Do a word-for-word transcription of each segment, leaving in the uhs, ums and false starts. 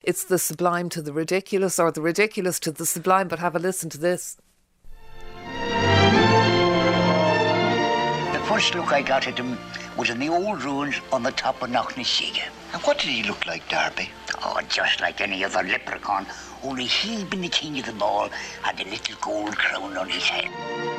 it's the sublime to the ridiculous, or the ridiculous to the sublime. But have a listen to this. The first look I got at him was in the old ruins on the top of Knocknashega. And what did he look like, Darby? Oh, just like any other leprechaun, only he, being the king of them all, had a little gold crown on his head.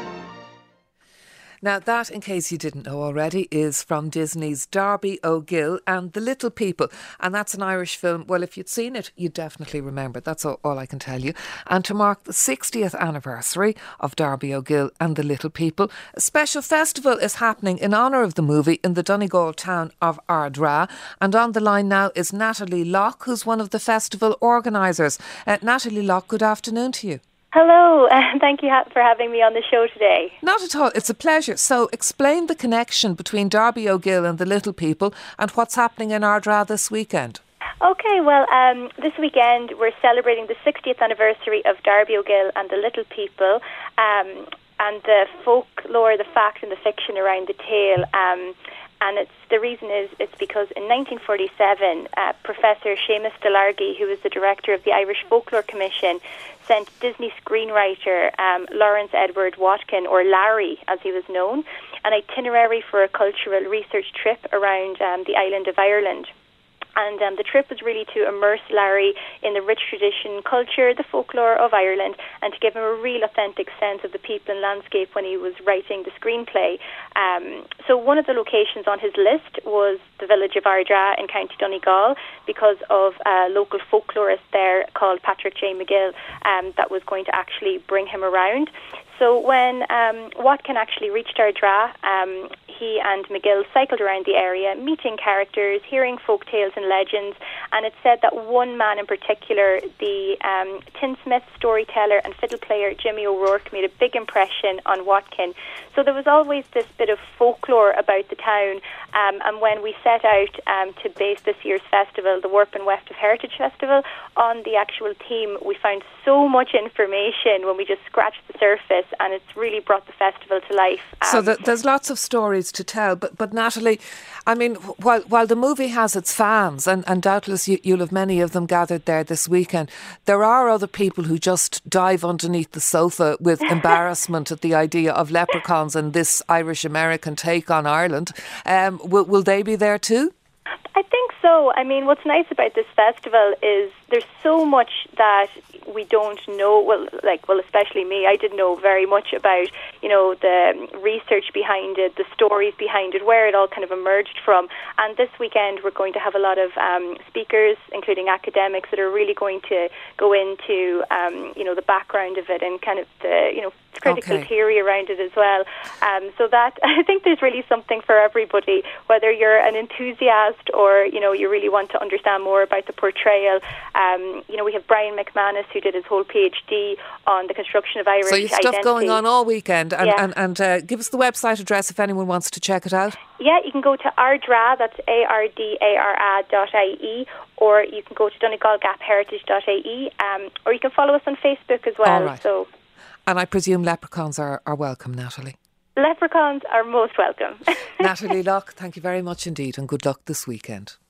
Now that, in case you didn't know already, is from Disney's Darby O'Gill and the Little People. And that's an Irish film. Well, if you'd seen it, you'd definitely remember it. That's all, all I can tell you. And to mark the sixtieth anniversary of Darby O'Gill and the Little People, a special festival is happening in honour of the movie in the Donegal town of Ardra. And on the line now is Natalie Locke, who's one of the festival organisers. Uh, Natalie Locke, good afternoon to you. Hello, uh, thank you ha- for having me on the show today. Not at all, it's a pleasure. So explain the connection between Darby O'Gill and the Little People and what's happening in Ardra this weekend. Okay, well, um, this weekend we're celebrating the sixtieth anniversary of Darby O'Gill and the Little People, um, and the folklore, the fact and the fiction around the tale. Um, And it's the reason is it's because in nineteen forty-seven, uh, Professor Seamus Delargy, who was the director of the Irish Folklore Commission, sent Disney screenwriter um, Lawrence Edward Watkin, or Larry as he was known, an itinerary for a cultural research trip around um, the island of Ireland. And um, the trip was really to immerse Larry in the rich tradition, culture, the folklore of Ireland, and to give him a real authentic sense of the people and landscape when he was writing the screenplay. Um, so one of the locations on his list was the village of Ardra in County Donegal, because of a local folklorist there called Patrick J. McGill um, that was going to actually bring him around. So when um, Watkin actually reached Ardra, um, he and McGill cycled around the area, meeting characters, hearing folk tales and legends, and it said that one man in particular, the um, tinsmith, storyteller and fiddle player Jimmy O'Rourke, made a big impression on Watkin. So there was always this bit of folklore about the town, um, and when we set out um, to base this year's festival, the Warp and Weft of Heritage Festival, on the actual theme, we found so much information when we just scratched the surface, and it's really brought the festival to life. Um, so the, there's lots of stories to tell, but but Natalie, I mean, while while the movie has its fans, and, and doubtless you, you'll have many of them gathered there this weekend, there are other people who just dive underneath the sofa with embarrassment at the idea of leprechauns and this Irish-American take on Ireland. Um, will, will they be there too? I think so. I mean, what's nice about this festival is there's so much that we don't know. Well, like, well, especially me, I didn't know very much about, you know, the research behind it, the stories behind it, where it all kind of emerged from. And this weekend, we're going to have a lot of um, speakers, including academics, that are really going to go into, um, you know, the background of it and kind of the, you know, critical okay. theory around it as well. Um, so that, I think there's really something for everybody, whether you're an enthusiast or, you know, you really want to understand more about the portrayal. Um, you know, we have Brian McManus, who did his whole PhD on the construction of Irish So you've stuff identity. going on all weekend. And, yeah. and, and uh, give us the website address if anyone wants to check it out. Yeah, you can go to Ardra, that's A R D A R A dot I E, or you can go to Donegal Gap Heritage dot I E, um, or you can follow us on Facebook as well. All right. So, and I presume leprechauns are, are welcome, Natalie. Leprechauns are most welcome. Natalie Locke, thank you very much indeed, and good luck this weekend.